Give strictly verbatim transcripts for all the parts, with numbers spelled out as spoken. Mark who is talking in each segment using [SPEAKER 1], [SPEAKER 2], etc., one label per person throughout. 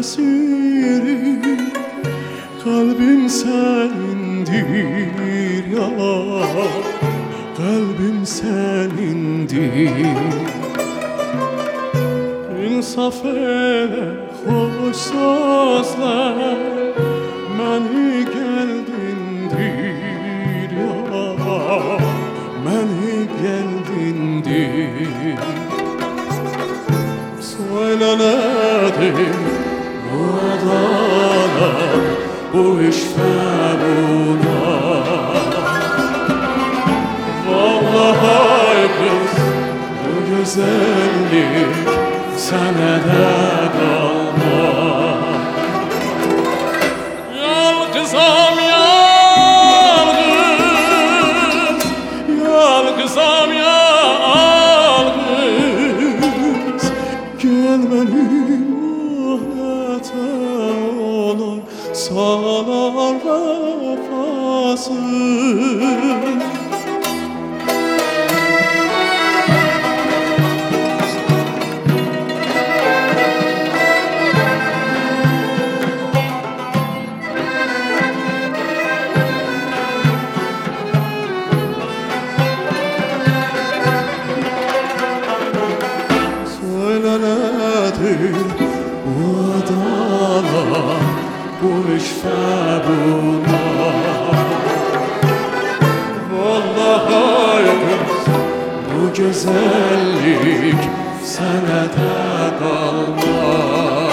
[SPEAKER 1] esiri, kalbim senindir ya, kalbim senindir. İnsaf eyle, hoş sözler, məni geldindir ya, məni geldindir. Söyle nedir bu adalet, bu iş ve buna? Vallahi kız, bu güzellik sana da kalmaz. Yal kızım yal kız, yal kızım yal kız, gel benim ahlete olan salar vefasız. Bu adalet, bu iş ve buna? Vallahi kız, bu güzellik sana da kalmaz.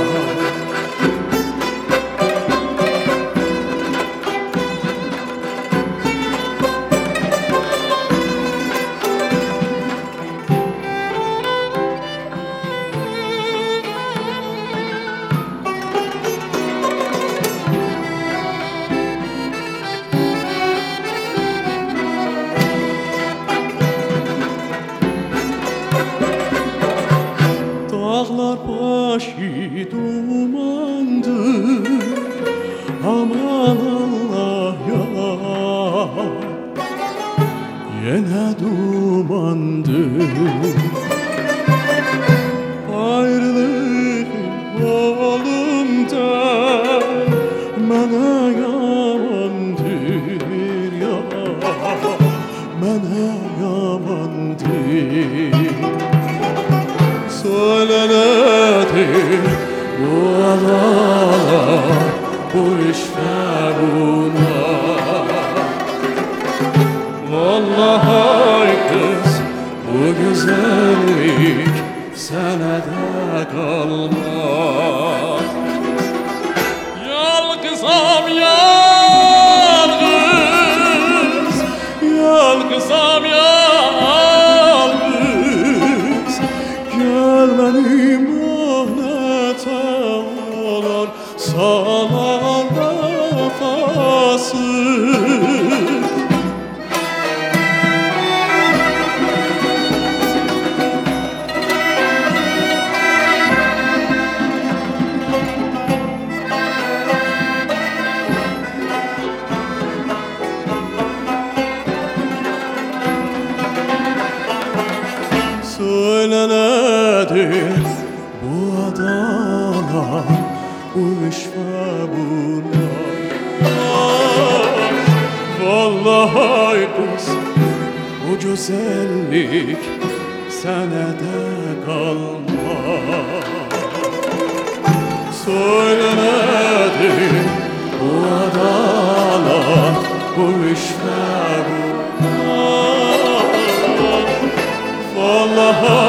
[SPEAKER 1] Dağlar başı dumandır, aman Allah ya, yine dumandır. Ayrılık yolumda mənə yamandır ya, mənə yamandır. Söyle nedir bu adalet, bu iş ve buna? Vallahi kız, bu güzellik sana da kalmaz. Yal kızım yal kız, yal kızım yal kız, gel benim ahlete olan salar vefasız. Söyle nedir bu adalet, bu iş ve buna? Vallahi kız, bu güzellik sana da kalmaz. Söyle nedir bu adalet, bu iş ve buna? Vallahi